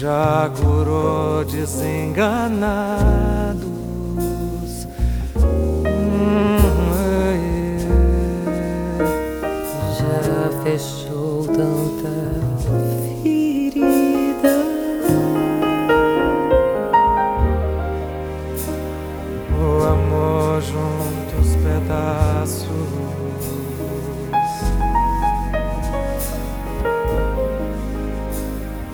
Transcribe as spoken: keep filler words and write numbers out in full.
já curou desenganados. Hum, Já fechou tanta ferida. O amor juntos pedaços